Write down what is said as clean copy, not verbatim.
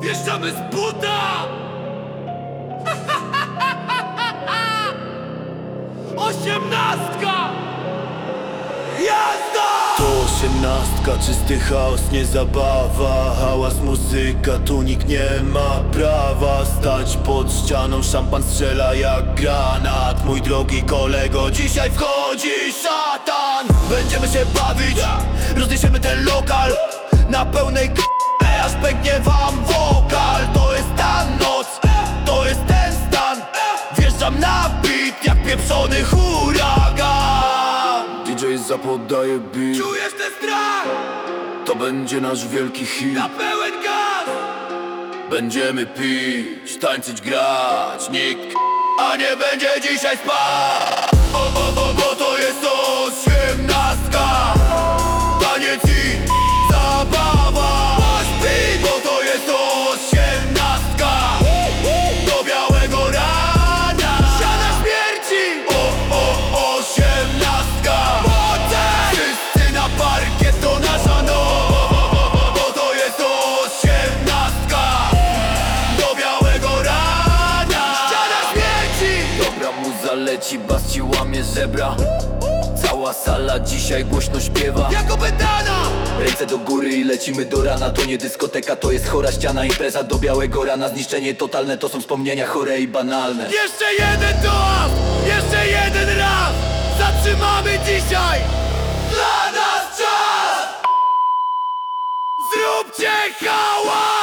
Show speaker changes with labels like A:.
A: Wjeżdżamy z buta! Osiemnastka! Jazda!
B: To osiemnastka, czysty chaos, nie zabawa. Hałas, muzyka, tu nikt nie ma prawa stać pod ścianą, szampan strzela jak granat. Mój drogi kolego, dzisiaj wchodzi szatan. Będziemy się bawić, rozniesiemy ten lokal na pełnej aż pęknie wam wokal. To jest ta noc, to jest ten stan. Wjeżdżam na beat jak pieprzony huragan. DJ zapoddaje beat,
A: Czujesz ten strach?
B: to będzie nasz wielki hit.
A: Na pełen gaz!
B: Będziemy pić, tańczyć, grać. Nikt a nie będzie dzisiaj spać. Bo to jest osiemnastka. Taniec i zabawa. Bo to jest osiemnastka. Do białego rana.
A: Siana śmierci!
B: Osiemnastka. Wszyscy na parkiet, to nasza noc. Bo to jest osiemnastka. Do białego rana.
A: Siana śmierci!
B: Dobra muza leci, bas ci łamie żebra. Cała sala dzisiaj głośno śpiewa.
A: Jak opętana!
B: Ręce do góry i lecimy do rana. To nie dyskoteka, to jest chora ściana. Impreza do białego rana. Zniszczenie totalne, to są wspomnienia chore i banalne.
A: Jeszcze jeden toast! Jeszcze jeden raz! Zatrzymamy dzisiaj! Dla nas czas! Zróbcie hałas!